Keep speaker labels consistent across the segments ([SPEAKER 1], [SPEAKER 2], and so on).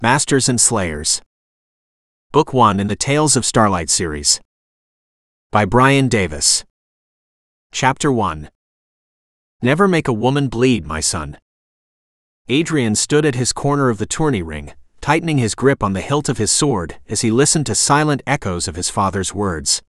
[SPEAKER 1] Masters and Slayers. Book 1 in the Tales of Starlight series. By Brian Davis. Chapter 1. Never make a woman bleed, my son. Adrian stood at his corner of the tourney ring, tightening his grip on the hilt of his sword as he listened to silent echoes of his father's words.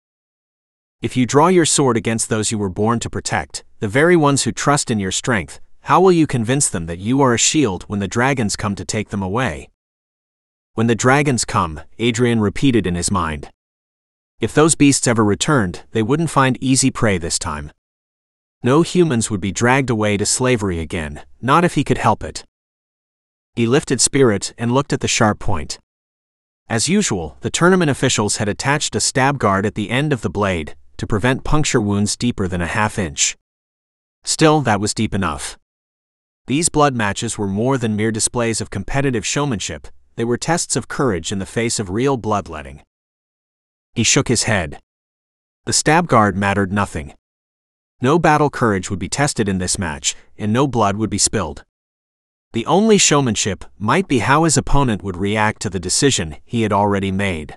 [SPEAKER 1] If you draw your sword against those you were born to protect, the very ones who trust in your strength, how will you convince them that you are a shield when the dragons come to take them away? When the dragons come, Adrian repeated in his mind. If those beasts ever returned, they wouldn't find easy prey this time. No humans would be dragged away to slavery again, not if he could help it. He lifted spirit and looked at the sharp point. As usual, the tournament officials had attached a stab guard at the end of the blade to prevent puncture wounds deeper than a half-inch. Still, that was deep enough. These blood matches were more than mere displays of competitive showmanship. They were tests of courage in the face of real bloodletting. He shook his head. The stab guard mattered nothing. No battle courage would be tested in this match, and no blood would be spilled. The only showmanship might be how his opponent would react to the decision he had already made.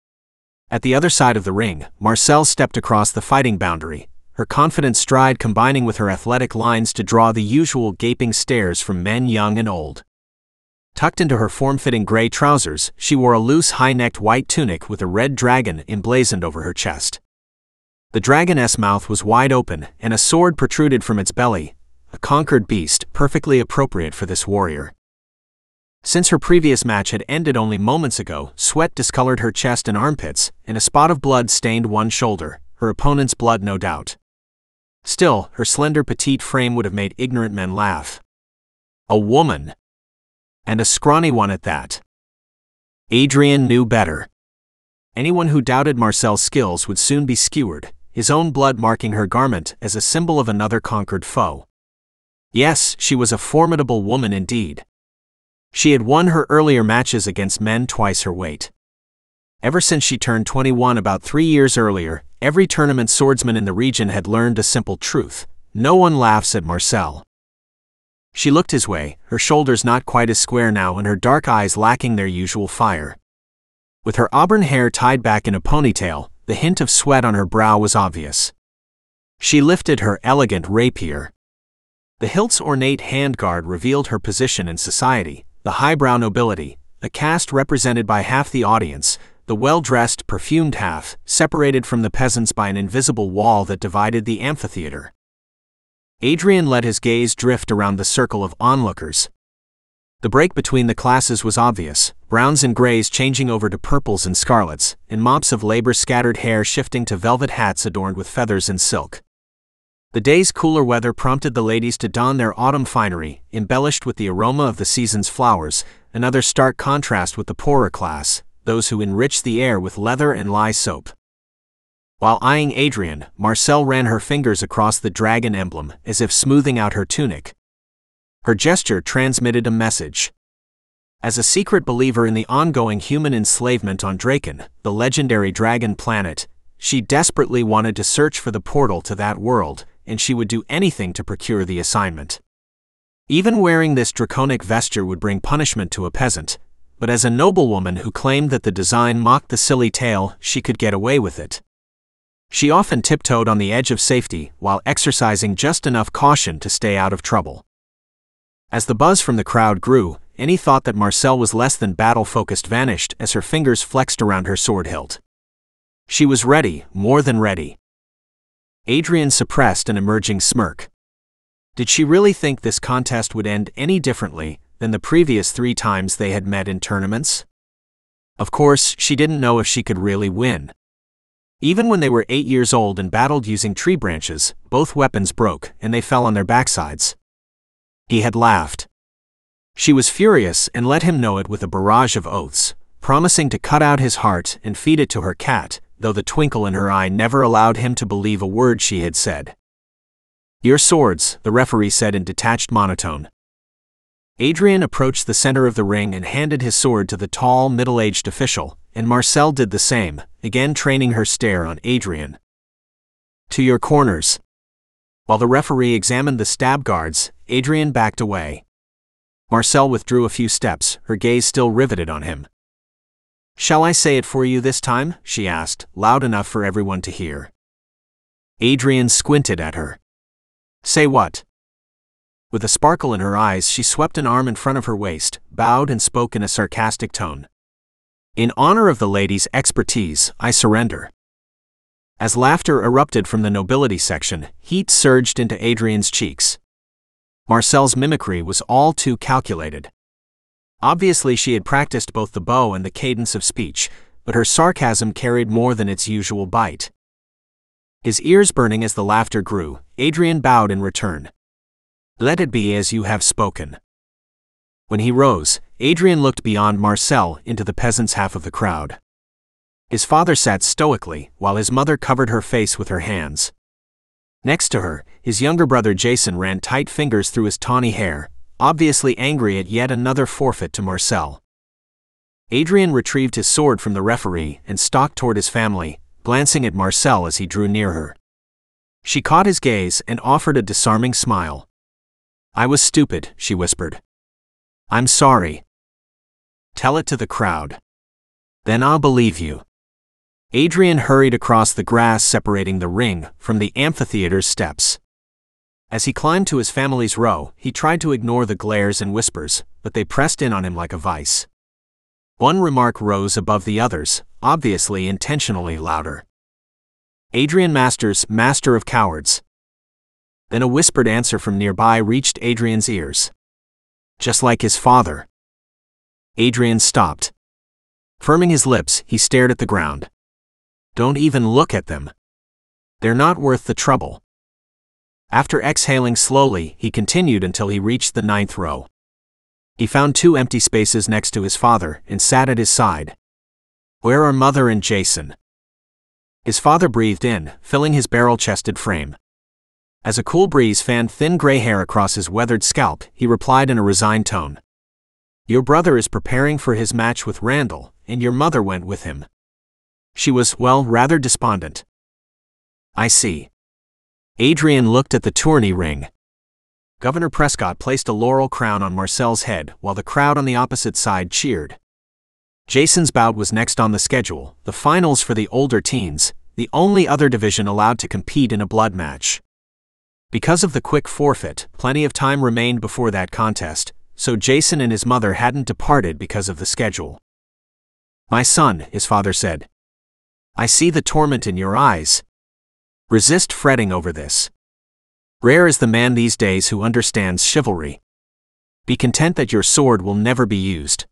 [SPEAKER 1] At the other side of the ring, Marcelle stepped across the fighting boundary, her confident stride combining with her athletic lines to draw the usual gaping stares from men young and old. Tucked into her form-fitting gray trousers, she wore a loose high-necked white tunic with a red dragon emblazoned over her chest. The dragoness mouth was wide open, and a sword protruded from its belly, a conquered beast perfectly appropriate for this warrior. Since her previous match had ended only moments ago, sweat discolored her chest and armpits, and a spot of blood stained one shoulder, her opponent's blood no doubt. Still, her slender petite frame would have made ignorant men laugh. A woman! And a scrawny one at that. Adrian knew better. Anyone who doubted Marcelle's skills would soon be skewered, his own blood marking her garment as a symbol of another conquered foe. Yes, she was a formidable woman indeed. She had won her earlier matches against men twice her weight. Ever since she turned 21 about 3 years earlier, every tournament swordsman in the region had learned a simple truth: no one laughs at Marcelle. She looked his way, her shoulders not quite as square now and her dark eyes lacking their usual fire. With her auburn hair tied back in a ponytail, the hint of sweat on her brow was obvious. She lifted her elegant rapier. The hilt's ornate handguard revealed her position in society, the highbrow nobility, a caste represented by half the audience, the well-dressed, perfumed half, separated from the peasants by an invisible wall that divided the amphitheater. Adrian let his gaze drift around the circle of onlookers. The break between the classes was obvious, browns and grays changing over to purples and scarlets, and mops of labor-scattered hair shifting to velvet hats adorned with feathers and silk. The day's cooler weather prompted the ladies to don their autumn finery, embellished with the aroma of the season's flowers, another stark contrast with the poorer class, those who enriched the air with leather and lye soap. While eyeing Adrian, Marcelle ran her fingers across the dragon emblem, as if smoothing out her tunic. Her gesture transmitted a message. As a secret believer in the ongoing human enslavement on Draken, the legendary dragon planet, she desperately wanted to search for the portal to that world, and she would do anything to procure the assignment. Even wearing this draconic vesture would bring punishment to a peasant, but as a noblewoman who claimed that the design mocked the silly tale, she could get away with it. She often tiptoed on the edge of safety while exercising just enough caution to stay out of trouble. As the buzz from the crowd grew, any thought that Marcelle was less than battle-focused vanished as her fingers flexed around her sword hilt. She was ready, more than ready. Adrian suppressed an emerging smirk. Did she really think this contest would end any differently than the previous 3 times they had met in tournaments? Of course, she didn't know if she could really win. Even when they were 8 years old and battled using tree branches, both weapons broke and they fell on their backsides. He had laughed. She was furious and let him know it with a barrage of oaths, promising to cut out his heart and feed it to her cat, though the twinkle in her eye never allowed him to believe a word she had said. "Your swords," the referee said in detached monotone. Adrian approached the center of the ring and handed his sword to the tall, middle-aged official, and Marcelle did the same, again training her stare on Adrian. "To your corners." While the referee examined the stab guards, Adrian backed away. Marcel withdrew a few steps, her gaze still riveted on him. "Shall I say it for you this time?" she asked, loud enough for everyone to hear. Adrian squinted at her. "Say what?" With a sparkle in her eyes, she swept an arm in front of her waist, bowed and spoke in a sarcastic tone. "In honor of the lady's expertise, I surrender." As laughter erupted from the nobility section, heat surged into Adrian's cheeks. Marcel's mimicry was all too calculated. Obviously she had practiced both the bow and the cadence of speech, but her sarcasm carried more than its usual bite. His ears burning as the laughter grew, Adrian bowed in return. "Let it be as you have spoken." When he rose, Adrian looked beyond Marcel into the peasants' half of the crowd. His father sat stoically, while his mother covered her face with her hands. Next to her, his younger brother Jason ran tight fingers through his tawny hair, obviously angry at yet another forfeit to Marcel. Adrian retrieved his sword from the referee and stalked toward his family, glancing at Marcel as he drew near her. She caught his gaze and offered a disarming smile. "I was stupid," she whispered. "I'm sorry." "Tell it to the crowd. Then I'll believe you." Adrian hurried across the grass separating the ring from the amphitheater's steps. As he climbed to his family's row, he tried to ignore the glares and whispers, but they pressed in on him like a vice. One remark rose above the others, obviously intentionally louder. "Adrian Masters, master of cowards." Then a whispered answer from nearby reached Adrian's ears. "Just like his father." Adrian stopped. Firming his lips, he stared at the ground. "Don't even look at them. They're not worth the trouble." After exhaling slowly, he continued until he reached the 9th row. He found 2 empty spaces next to his father and sat at his side. "Where are Mother and Jason?" His father breathed in, filling his barrel-chested frame. As a cool breeze fanned thin gray hair across his weathered scalp, he replied in a resigned tone. "Your brother is preparing for his match with Randall, and your mother went with him." She was, well, rather despondent. "I see." Adrian looked at the tourney ring. Governor Prescott placed a laurel crown on Marcel's head while the crowd on the opposite side cheered. Jason's bout was next on the schedule, the finals for the older teens, the only other division allowed to compete in a blood match. Because of the quick forfeit, plenty of time remained before that contest, so Jason and his mother hadn't departed because of the schedule. "My son," his father said. "I see the torment in your eyes. Resist fretting over this. Rare is the man these days who understands chivalry. Be content that your sword will never be used."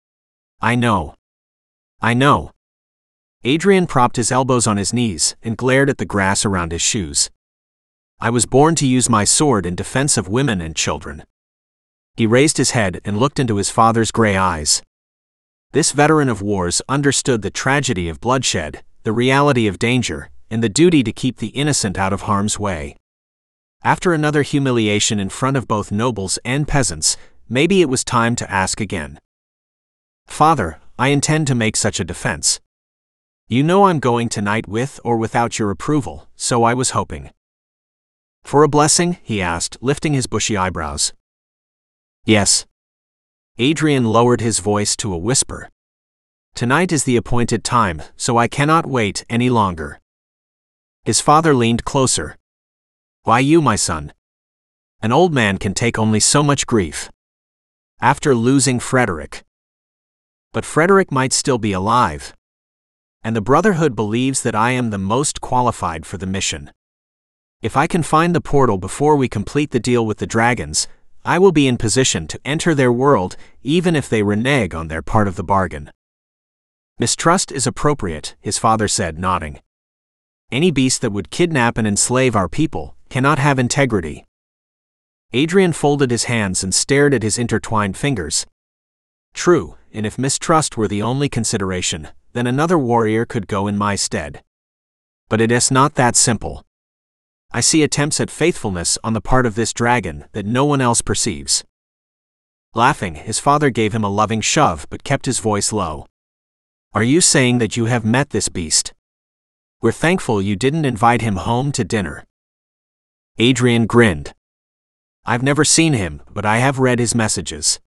[SPEAKER 1] "I know. I know." Adrian propped his elbows on his knees and glared at the grass around his shoes. "I was born to use my sword in defense of women and children." He raised his head and looked into his father's gray eyes. This veteran of wars understood the tragedy of bloodshed, the reality of danger, and the duty to keep the innocent out of harm's way. After another humiliation in front of both nobles and peasants, maybe it was time to ask again. "Father, I intend to make such a defense. You know I'm going tonight with or without your approval, so I was hoping." "For a blessing?" he asked, lifting his bushy eyebrows. "Yes." Adrian lowered his voice to a whisper. "Tonight is the appointed time, so I cannot wait any longer." His father leaned closer. "Why you, my son? An old man can take only so much grief. After losing Frederick. But Frederick might still be alive. And the Brotherhood believes that I am the most qualified for the mission. If I can find the portal before we complete the deal with the dragons, I will be in position to enter their world even if they renege on their part of the bargain." "Mistrust is appropriate," his father said, nodding. "Any beast that would kidnap and enslave our people cannot have integrity." Adrian folded his hands and stared at his intertwined fingers. "True, and if mistrust were the only consideration, then another warrior could go in my stead. But it is not that simple. I see attempts at faithfulness on the part of this dragon that no one else perceives." Laughing, his father gave him a loving shove but kept his voice low. "Are you saying that you have met this beast? We're thankful you didn't invite him home to dinner." Adrian grinned. "I've never seen him, but I have read his messages.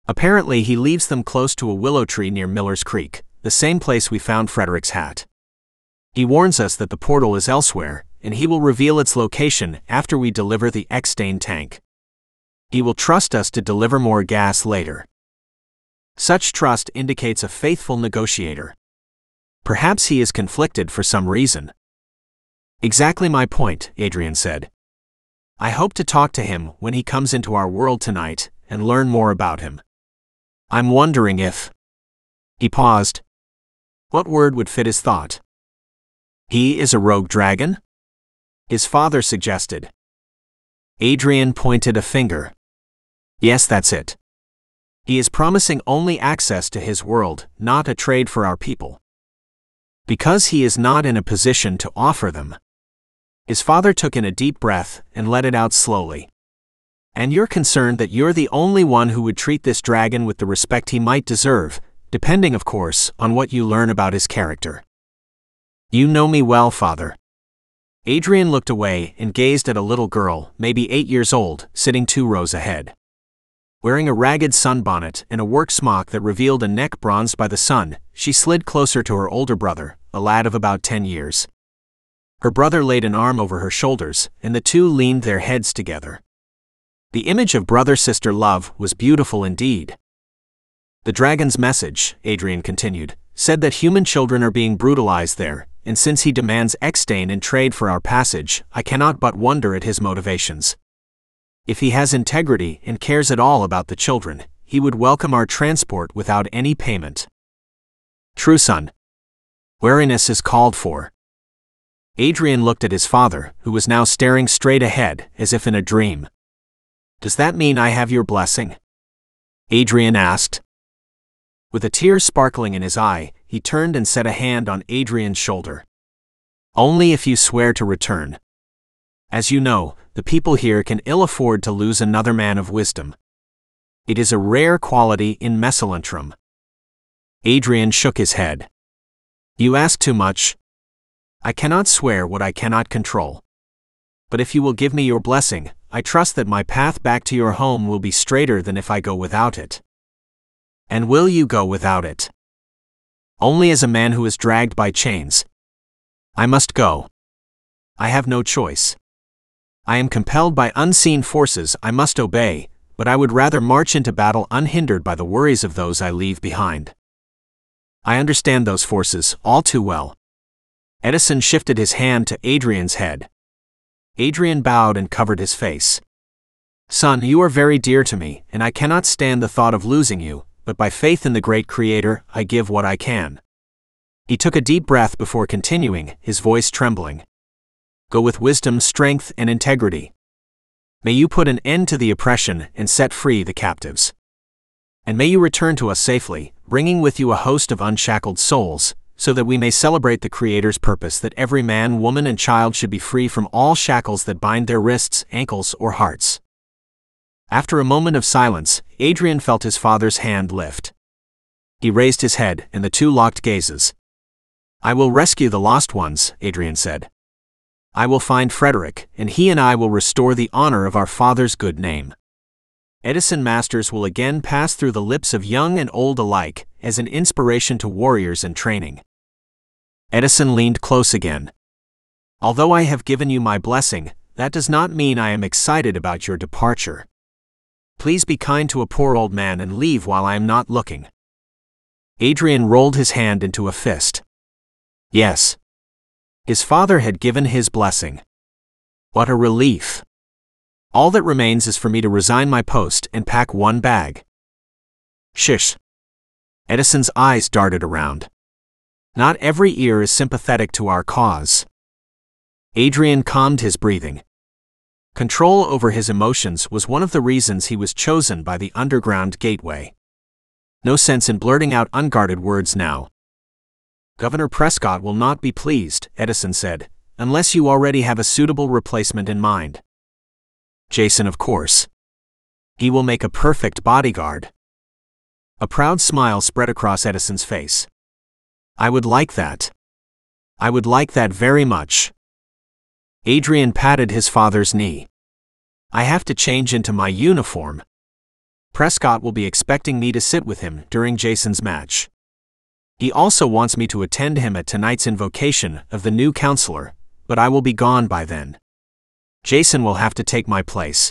[SPEAKER 1] Apparently, he leaves them close to a willow tree near Miller's Creek, the same place we found Frederick's hat. He warns us that the portal is elsewhere, and he will reveal its location after we deliver the X-Stain tank. He will trust us to deliver more gas later. Such trust indicates a faithful negotiator. Perhaps he is conflicted for some reason. Exactly my point, Adrian said. I hope to talk to him when he comes into our world tonight and learn more about him. I'm wondering if... He paused. What word would fit his thought? He is a rogue dragon? His father suggested. Adrian pointed a finger. Yes, that's it. He is promising only access to his world, not a trade for our people. Because he is not in a position to offer them. His father took in a deep breath and let it out slowly. And you're concerned that you're the only one who would treat this dragon with the respect he might deserve, depending, of course, on what you learn about his character. You know me well, father. Adrian looked away and gazed at a little girl, maybe 8 years old, sitting 2 rows ahead. Wearing a ragged sunbonnet and a work smock that revealed a neck bronzed by the sun, she slid closer to her older brother, a lad of about 10 years. Her brother laid an arm over her shoulders, and the two leaned their heads together. The image of brother-sister love was beautiful indeed. The dragon's message, Adrian continued, said that human children are being brutalized there, and since he demands X-Stain in trade for our passage, I cannot but wonder at his motivations. If he has integrity and cares at all about the children, he would welcome our transport without any payment. True, son. Wariness is called for. Adrian looked at his father, who was now staring straight ahead, as if in a dream. Does that mean I have your blessing? Adrian asked. With a tear sparkling in his eye, he turned and set a hand on Adrian's shoulder. Only if you swear to return. As you know, the people here can ill afford to lose another man of wisdom. It is a rare quality in Mesolentrum. Adrian shook his head. You ask too much. I cannot swear what I cannot control. But if you will give me your blessing, I trust that my path back to your home will be straighter than if I go without it. And will you go without it? Only as a man who is dragged by chains. I must go. I have no choice. I am compelled by unseen forces. I must obey, but I would rather march into battle unhindered by the worries of those I leave behind. I understand those forces all too well. Edison shifted his hand to Adrian's head. Adrian bowed and covered his face. Son, you are very dear to me, and I cannot stand the thought of losing you, but by faith in the great Creator, I give what I can. He took a deep breath before continuing, his voice trembling. Go with wisdom, strength, and integrity. May you put an end to the oppression and set free the captives. And may you return to us safely, bringing with you a host of unshackled souls, so that we may celebrate the Creator's purpose that every man, woman, and child should be free from all shackles that bind their wrists, ankles, or hearts. After a moment of silence, Adrian felt his father's hand lift. He raised his head, and the two locked gazes. I will rescue the lost ones, Adrian said. I will find Frederick, and he and I will restore the honor of our father's good name. Edison Masters will again pass through the lips of young and old alike, as an inspiration to warriors in training. Edison leaned close again. Although I have given you my blessing, that does not mean I am excited about your departure. Please be kind to a poor old man and leave while I am not looking. Adrian rolled his hand into a fist. Yes. His father had given his blessing. What a relief. All that remains is for me to resign my post and pack one bag. Shish. Edison's eyes darted around. Not every ear is sympathetic to our cause. Adrian calmed his breathing. Control over his emotions was one of the reasons he was chosen by the underground gateway. No sense in blurting out unguarded words now. Governor Prescott will not be pleased, Edison said, unless you already have a suitable replacement in mind. Jason, of course. He will make a perfect bodyguard. A proud smile spread across Edison's face. I would like that. I would like that very much. Adrian patted his father's knee. I have to change into my uniform. Prescott will be expecting me to sit with him during Jason's match. He also wants me to attend him at tonight's invocation of the new counselor, but I will be gone by then. Jason will have to take my place.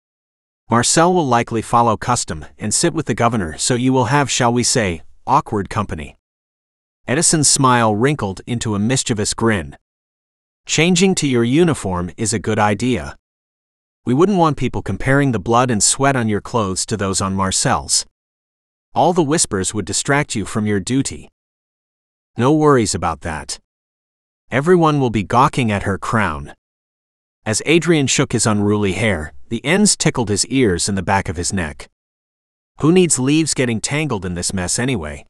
[SPEAKER 1] Marcel will likely follow custom and sit with the governor, so you will have, shall we say, awkward company. Edison's smile wrinkled into a mischievous grin. Changing to your uniform is a good idea. We wouldn't want people comparing the blood and sweat on your clothes to those on Marcel's. All the whispers would distract you from your duty. No worries about that. Everyone will be gawking at her crown. As Adrian shook his unruly hair, the ends tickled his ears and the back of his neck. Who needs leaves getting tangled in this mess anyway?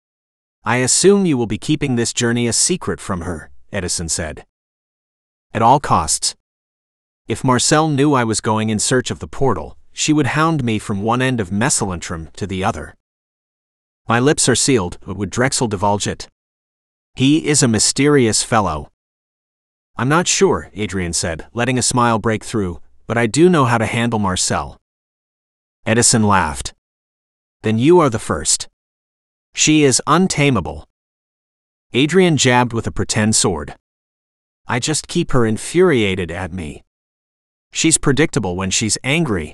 [SPEAKER 1] I assume you will be keeping this journey a secret from her, Edison said. At all costs. If Marcel knew I was going in search of the portal, she would hound me from one end of Mesolantrum to the other. My lips are sealed, but would Drexel divulge it? He is a mysterious fellow. I'm not sure, Adrian said, letting a smile break through, but I do know how to handle Marcel. Edison laughed. Then you are the first. She is untamable. Adrian jabbed with a pretend sword. I just keep her infuriated at me. She's predictable when she's angry.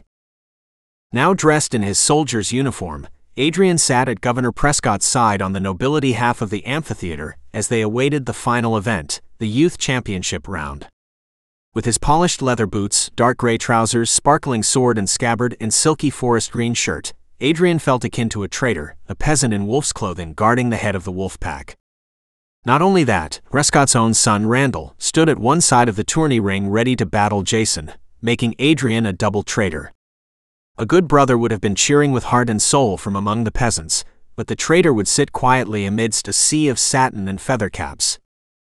[SPEAKER 1] Now dressed in his soldier's uniform, Adrian sat at Governor Prescott's side on the nobility half of the amphitheater as they awaited the final event, the Youth Championship round. With his polished leather boots, dark gray trousers, sparkling sword and scabbard, and silky forest green shirt, Adrian felt akin to a trader, a peasant in wolf's clothing guarding the head of the wolf pack. Not only that, Prescott's own son Randall stood at one side of the tourney ring ready to battle Jason, making Adrian a double traitor. A good brother would have been cheering with heart and soul from among the peasants, but the traitor would sit quietly amidst a sea of satin and feather caps.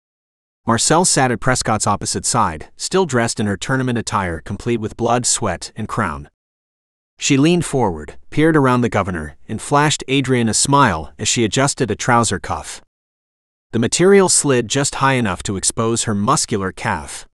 [SPEAKER 1] Marcel sat at Prescott's opposite side, still dressed in her tournament attire complete with blood, sweat, and crown. She leaned forward, peered around the governor, and flashed Adrian a smile as she adjusted a trouser cuff. The material slid just high enough to expose her muscular calf.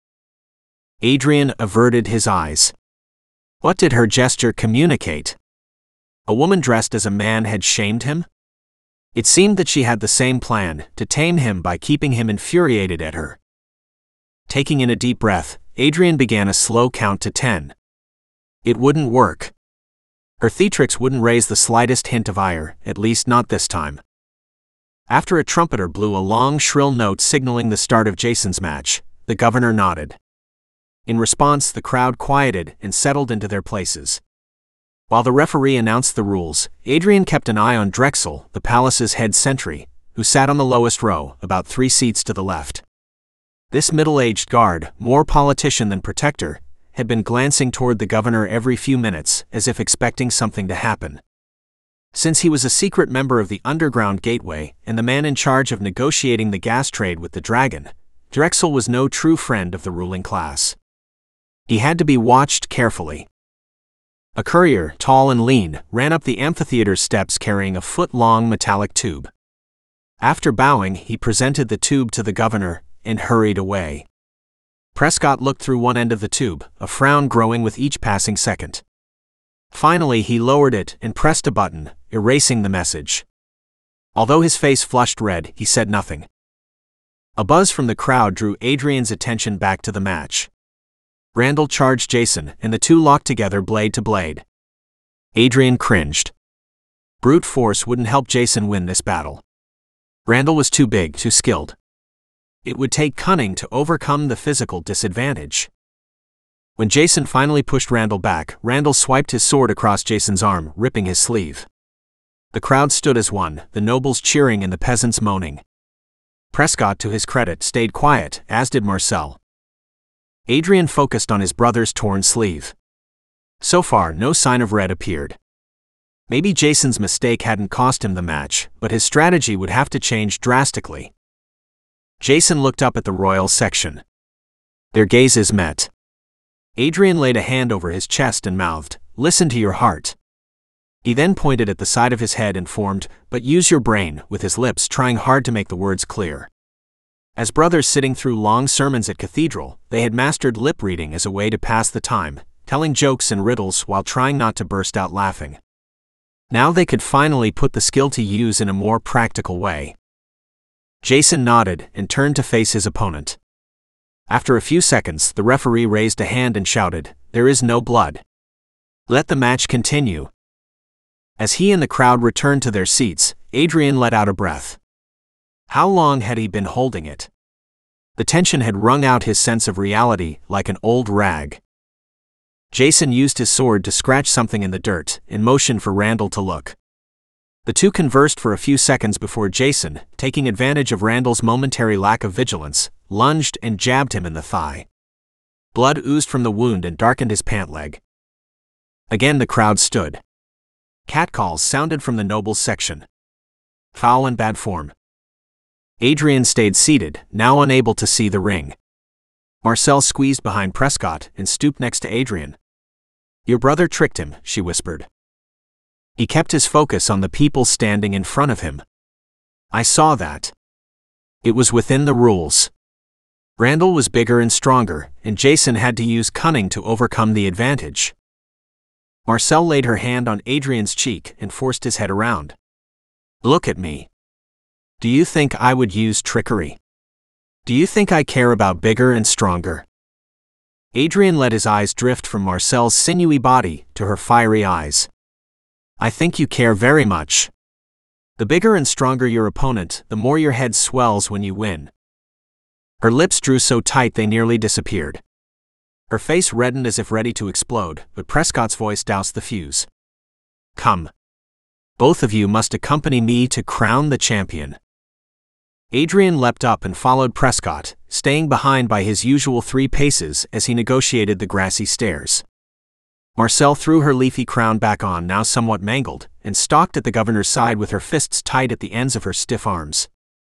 [SPEAKER 1] Adrian averted his eyes. What did her gesture communicate? A woman dressed as a man had shamed him? It seemed that she had the same plan, to tame him by keeping him infuriated at her. Taking in a deep breath, Adrian began a slow count to 10. It wouldn't work. Her theatrix wouldn't raise the slightest hint of ire, at least not this time. After a trumpeter blew a long, shrill note signaling the start of Jason's match, the governor nodded. In response, the crowd quieted and settled into their places. While the referee announced the rules, Adrian kept an eye on Drexel, the palace's head sentry, who sat on the lowest row, about 3 seats to the left. This middle-aged guard, more politician than protector, had been glancing toward the governor every few minutes, as if expecting something to happen. Since he was a secret member of the Underground Gateway and the man in charge of negotiating the gas trade with the dragon, Drexel was no true friend of the ruling class. He had to be watched carefully. A courier, tall and lean, ran up the amphitheater steps carrying a foot-long metallic tube. After bowing, he presented the tube to the governor and hurried away. Prescott looked through one end of the tube, a frown growing with each passing second. Finally, he lowered it and pressed a button, erasing the message. Although his face flushed red, he said nothing. A buzz from the crowd drew Adrian's attention back to the match. Randall charged Jason, and the two locked together blade to blade. Adrian cringed. Brute force wouldn't help Jason win this battle. Randall was too big, too skilled. It would take cunning to overcome the physical disadvantage. When Jason finally pushed Randall back, Randall swiped his sword across Jason's arm, ripping his sleeve. The crowd stood as one, the nobles cheering and the peasants moaning. Prescott, to his credit, stayed quiet, as did Marcel. Adrian focused on his brother's torn sleeve. So far, no sign of red appeared. Maybe Jason's mistake hadn't cost him the match, but his strategy would have to change drastically. Jason looked up at the royal section. Their gazes met. Adrian laid a hand over his chest and mouthed, "Listen to your heart." He then pointed at the side of his head and formed, "But use your brain," with his lips trying hard to make the words clear. As brothers sitting through long sermons at cathedral, they had mastered lip reading as a way to pass the time, telling jokes and riddles while trying not to burst out laughing. Now they could finally put the skill to use in a more practical way. Jason nodded and turned to face his opponent. After a few seconds, the referee raised a hand and shouted, "There is no blood. Let the match continue." As he and the crowd returned to their seats, Adrian let out a breath. How long had he been holding it? The tension had wrung out his sense of reality like an old rag. Jason used his sword to scratch something in the dirt and motioned for Randall to look. The two conversed for a few seconds before Jason, taking advantage of Randall's momentary lack of vigilance, lunged and jabbed him in the thigh. Blood oozed from the wound and darkened his pant leg. Again the crowd stood. Catcalls sounded from the nobles section. Foul and bad form. Adrian stayed seated, now unable to see the ring. Marcel squeezed behind Prescott and stooped next to Adrian. "Your brother tricked him," she whispered. He kept his focus on the people standing in front of him. "I saw that. It was within the rules." Randall was bigger and stronger, and Jason had to use cunning to overcome the advantage. Marcel laid her hand on Adrian's cheek and forced his head around. "Look at me. Do you think I would use trickery? Do you think I care about bigger and stronger?" Adrian let his eyes drift from Marcel's sinewy body to her fiery eyes. "I think you care very much. The bigger and stronger your opponent, the more your head swells when you win." Her lips drew so tight they nearly disappeared. Her face reddened as if ready to explode, but Prescott's voice doused the fuse. "Come. Both of you must accompany me to crown the champion." Adrian leapt up and followed Prescott, staying behind by his usual 3 paces as he negotiated the grassy stairs. Marcel threw her leafy crown back on, now somewhat mangled, and stalked at the governor's side with her fists tight at the ends of her stiff arms.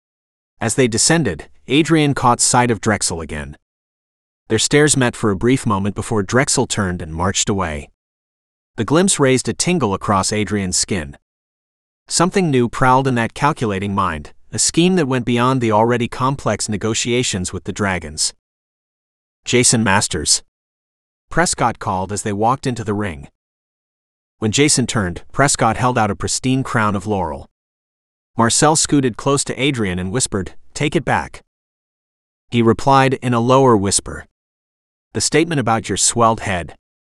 [SPEAKER 1] As they descended, Adrian caught sight of Drexel again. Their stares met for a brief moment before Drexel turned and marched away. The glimpse raised a tingle across Adrian's skin. Something new prowled in that calculating mind, a scheme that went beyond the already complex negotiations with the dragons. "Jason Masters," Prescott called as they walked into the ring. When Jason turned, Prescott held out a pristine crown of laurel. Marcel scooted close to Adrian and whispered, "Take it back." He replied in a lower whisper, "The statement about your swelled head."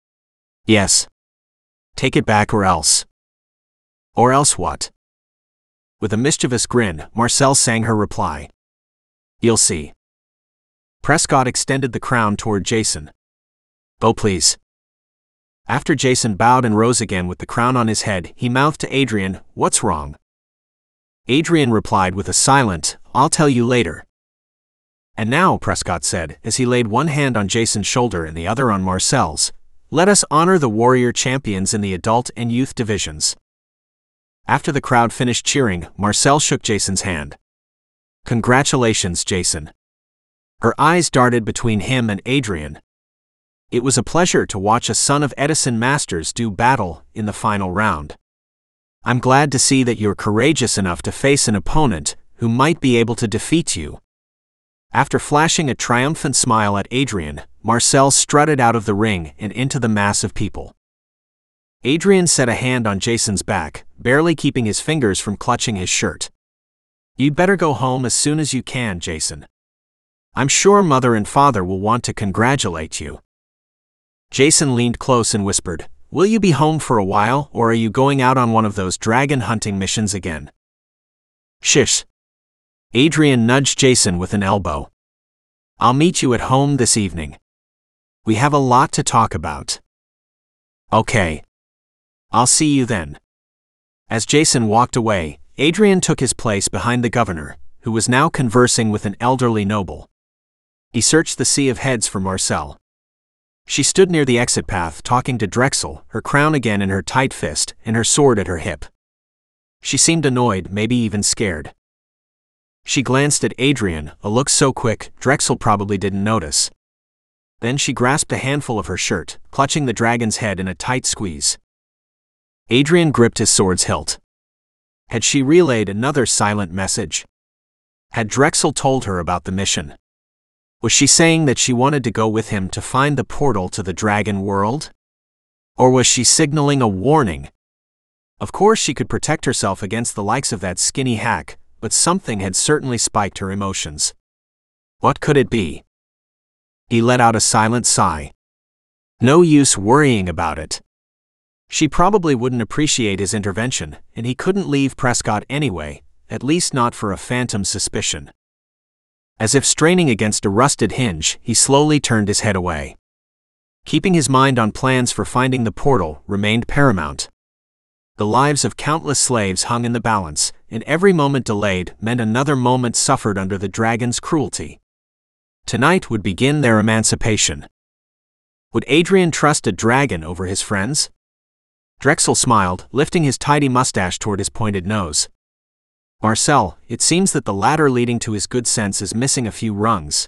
[SPEAKER 1] "Yes. Take it back or else." "Or else what?" With a mischievous grin, Marcel sang her reply. "You'll see." Prescott extended the crown toward Jason. "Bow please." After Jason bowed and rose again with the crown on his head, he mouthed to Adrian, "What's wrong?" Adrian replied with a silent, "I'll tell you later." "And now," Prescott said, as he laid one hand on Jason's shoulder and the other on Marcel's, "let us honor the warrior champions in the adult and youth divisions." After the crowd finished cheering, Marcel shook Jason's hand. "Congratulations, Jason." Her eyes darted between him and Adrian. It was a pleasure to watch a son of Edison Masters do battle in the final round. "I'm glad to see that you're courageous enough to face an opponent who might be able to defeat you." After flashing a triumphant smile at Adrian, Marcel strutted out of the ring and into the mass of people. Adrian set a hand on Jason's back, barely keeping his fingers from clutching his shirt. "You'd better go home as soon as you can, Jason. I'm sure Mother and Father will want to congratulate you." Jason leaned close and whispered, "Will you be home for a while, or are you going out on one of those dragon hunting missions again?" "Shish." Adrian nudged Jason with an elbow. "I'll meet you at home this evening. We have a lot to talk about." "Okay. I'll see you then." As Jason walked away, Adrian took his place behind the governor, who was now conversing with an elderly noble. He searched the sea of heads for Marcel. She stood near the exit path talking to Drexel, her crown again in her tight fist and her sword at her hip. She seemed annoyed, maybe even scared. She glanced at Adrian, a look so quick, Drexel probably didn't notice. Then she grasped a handful of her shirt, clutching the dragon's head in a tight squeeze. Adrian gripped his sword's hilt. Had she relayed another silent message? Had Drexel told her about the mission? Was she saying that she wanted to go with him to find the portal to the dragon world? Or was she signaling a warning? Of course she could protect herself against the likes of that skinny hack, but something had certainly spiked her emotions. What could it be? He let out a silent sigh. No use worrying about it. She probably wouldn't appreciate his intervention, and he couldn't leave Prescott anyway, at least not for a phantom suspicion. As if straining against a rusted hinge, he slowly turned his head away. Keeping his mind on plans for finding the portal remained paramount. The lives of countless slaves hung in the balance, and every moment delayed meant another moment suffered under the dragon's cruelty. Tonight would begin their emancipation. Would Adrian trust a dragon over his friends? Drexel smiled, lifting his tidy mustache toward his pointed nose. Marcel, it seems that the ladder leading to his good sense is missing a few rungs.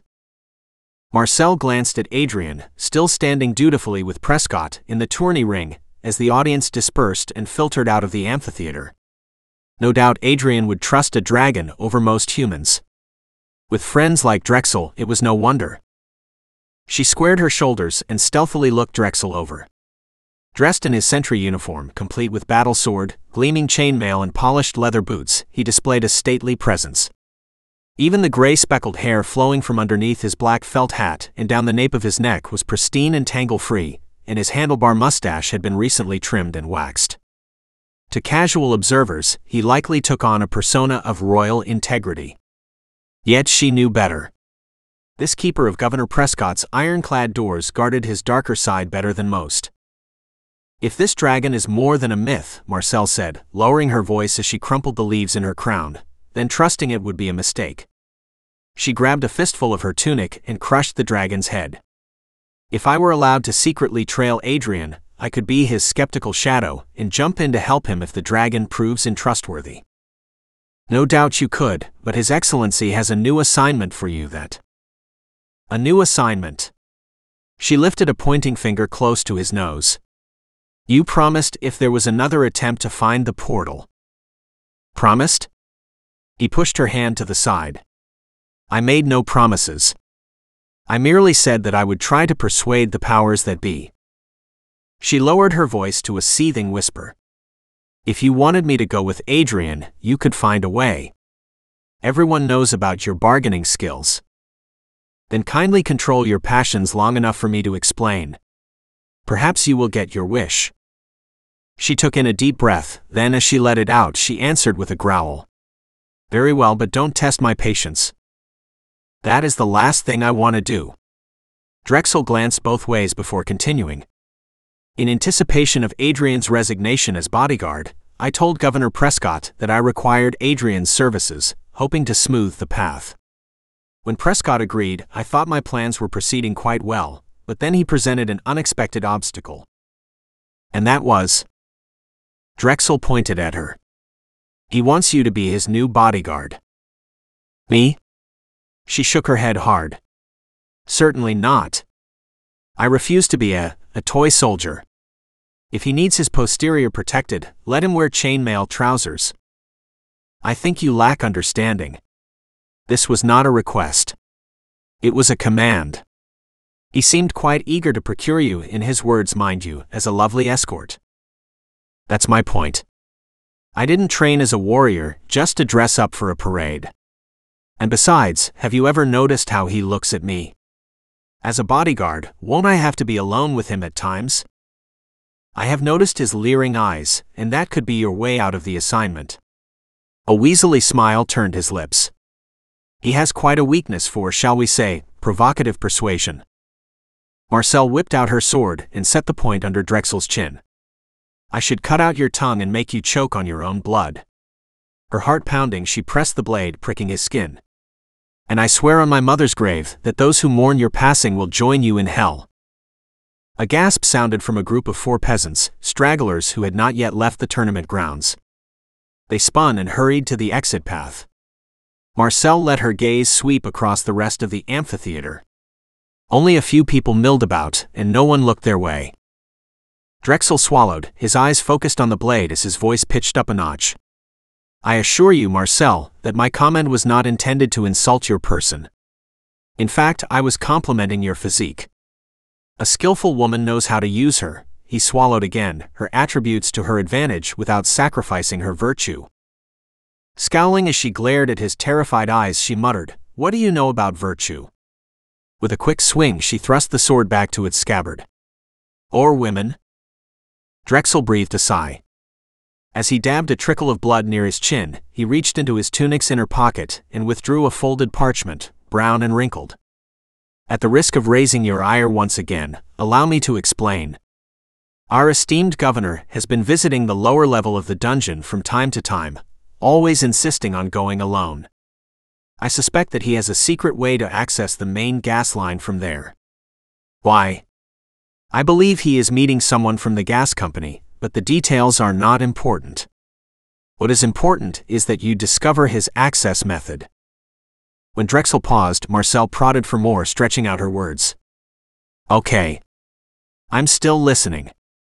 [SPEAKER 1] Marcel glanced at Adrian, still standing dutifully with Prescott in the tourney ring, as the audience dispersed and filtered out of the amphitheater. No doubt Adrian would trust a dragon over most humans. With friends like Drexel, it was no wonder. She squared her shoulders and stealthily looked Drexel over. Dressed in his sentry uniform, complete with battle sword, gleaming chainmail and polished leather boots, he displayed a stately presence. Even the gray speckled hair flowing from underneath his black felt hat and down the nape of his neck was pristine and tangle-free, and his handlebar mustache had been recently trimmed and waxed. To casual observers, he likely took on a persona of royal integrity. Yet she knew better. This keeper of Governor Prescott's ironclad doors guarded his darker side better than most. If this dragon is more than a myth, Marcel said, lowering her voice as she crumpled the leaves in her crown, then trusting it would be a mistake. She grabbed a fistful of her tunic and crushed the dragon's head. If I were allowed to secretly trail Adrian, I could be his skeptical shadow and jump in to help him if the dragon proves untrustworthy. No doubt you could, but His Excellency has a new assignment for you that. A new assignment. She lifted a pointing finger close to his nose. You promised if there was another attempt to find the portal. Promised? He pushed her hand to the side. I made no promises. I merely said that I would try to persuade the powers that be. She lowered her voice to a seething whisper. If you wanted me to go with Adrian, you could find a way. Everyone knows about your bargaining skills. Then kindly control your passions long enough for me to explain. Perhaps you will get your wish. She took in a deep breath, then as she let it out she answered with a growl. Very well, but don't test my patience. That is the last thing I want to do. Drexel glanced both ways before continuing. In anticipation of Adrian's resignation as bodyguard, I told Governor Prescott that I required Adrian's services, hoping to smooth the path. When Prescott agreed, I thought my plans were proceeding quite well, but then he presented an unexpected obstacle. And that was... Drexel pointed at her. He wants you to be his new bodyguard. Me? She shook her head hard. Certainly not. I refuse to be a toy soldier. If he needs his posterior protected, let him wear chainmail trousers. I think you lack understanding. This was not a request. It was a command. He seemed quite eager to procure you, in his words mind you, as a lovely escort. That's my point. I didn't train as a warrior, just to dress up for a parade. And besides, have you ever noticed how he looks at me? As a bodyguard, won't I have to be alone with him at times? I have noticed his leering eyes, and that could be your way out of the assignment. A weaselly smile turned his lips. He has quite a weakness for, shall we say, provocative persuasion. Marcel whipped out her sword and set the point under Drexel's chin. I should cut out your tongue and make you choke on your own blood. Her heart pounding, she pressed the blade, pricking his skin. And I swear on my mother's grave that those who mourn your passing will join you in hell. A gasp sounded from a group of 4 peasants, stragglers who had not yet left the tournament grounds. They spun and hurried to the exit path. Marcel let her gaze sweep across the rest of the amphitheater. Only a few people milled about, and no one looked their way. Drexel swallowed, his eyes focused on the blade as his voice pitched up a notch. I assure you, Marcel, that my comment was not intended to insult your person. In fact, I was complimenting your physique. A skillful woman knows how to use her, he swallowed again, her attributes to her advantage without sacrificing her virtue. Scowling as she glared at his terrified eyes, she muttered, "What do you know about virtue?" With a quick swing, she thrust the sword back to its scabbard. "Or women?" Drexel breathed a sigh. As he dabbed a trickle of blood near his chin, he reached into his tunic's inner pocket and withdrew a folded parchment, brown and wrinkled. "At the risk of raising your ire once again, allow me to explain. Our esteemed governor has been visiting the lower level of the dungeon from time to time, always insisting on going alone. I suspect that he has a secret way to access the main gas line from there. Why? I believe he is meeting someone from the gas company, but the details are not important. What is important is that you discover his access method." When Drexel paused, Marcel prodded for more, stretching out her words. "Okay. I'm still listening.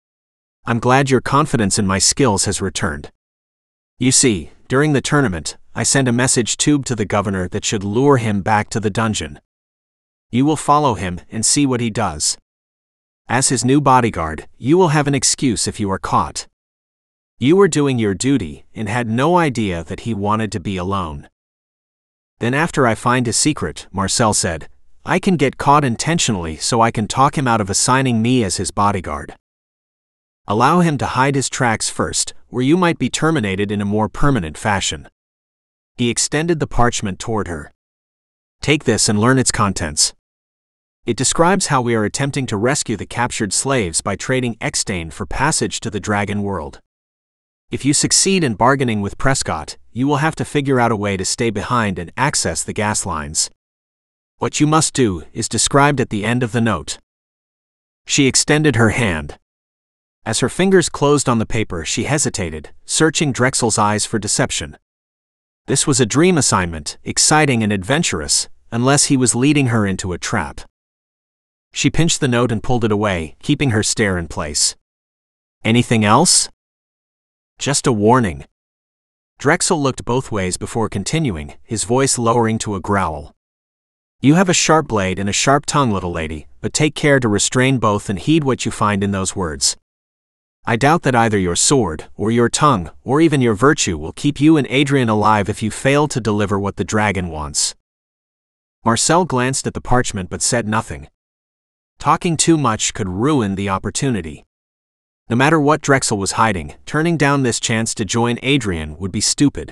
[SPEAKER 1] I'm glad your confidence in my skills has returned. You see, during the tournament, I sent a message tube to the governor that should lure him back to the dungeon. You will follow him and see what he does. As his new bodyguard, you will have an excuse if you are caught. You were doing your duty and had no idea that he wanted to be alone. Then after I find his secret," Marcel said, "I can get caught intentionally so I can talk him out of assigning me as his bodyguard. Allow him to hide his tracks first, or you might be terminated in a more permanent fashion." He extended the parchment toward her. "Take this and learn its contents. It describes how we are attempting to rescue the captured slaves by trading Eckstein for passage to the Dragon World. If you succeed in bargaining with Prescott, you will have to figure out a way to stay behind and access the gas lines. What you must do is described at the end of the note." She extended her hand. As her fingers closed on the paper, she hesitated, searching Drexel's eyes for deception. This was a dream assignment, exciting and adventurous, unless he was leading her into a trap. She pinched the note and pulled it away, keeping her stare in place. "Anything else?" "Just a warning." Drexel looked both ways before continuing, his voice lowering to a growl. "You have a sharp blade and a sharp tongue, little lady, but take care to restrain both and heed what you find in those words. I doubt that either your sword, or your tongue, or even your virtue will keep you and Adrian alive if you fail to deliver what the dragon wants." Marcel glanced at the parchment but said nothing. Talking too much could ruin the opportunity. No matter what Drexel was hiding, turning down this chance to join Adrian would be stupid.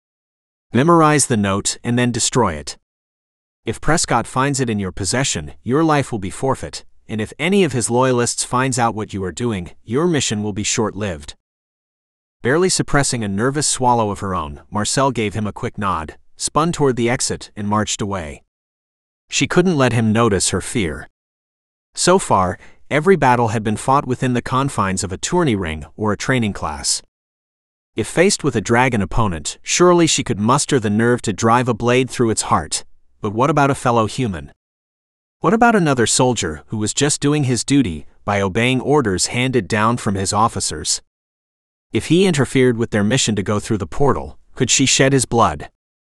[SPEAKER 1] Memorize the note and then destroy it. If Prescott finds it in your possession, your life will be forfeit, and if any of his loyalists finds out what you are doing, your mission will be short-lived. Barely suppressing a nervous swallow of her own, Marcel gave him a quick nod, spun toward the exit, and marched away. She couldn't let him notice her fear. So far, every battle had been fought within the confines of a tourney ring or a training class. If faced with a dragon opponent, surely she could muster the nerve to drive a blade through its heart. But what about a fellow human? What about another soldier who was just doing his duty by obeying orders handed down from his officers? If he interfered with their mission to go through the portal, could she shed his blood?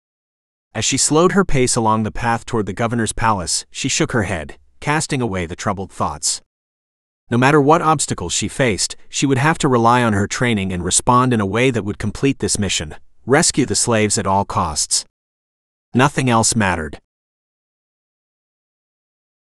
[SPEAKER 1] As she slowed her pace along the path toward the governor's palace, she shook her head, casting away the troubled thoughts. No matter what obstacles she faced, she would have to rely on her training and respond in a way that would complete this mission: rescue the slaves at all costs. Nothing else mattered.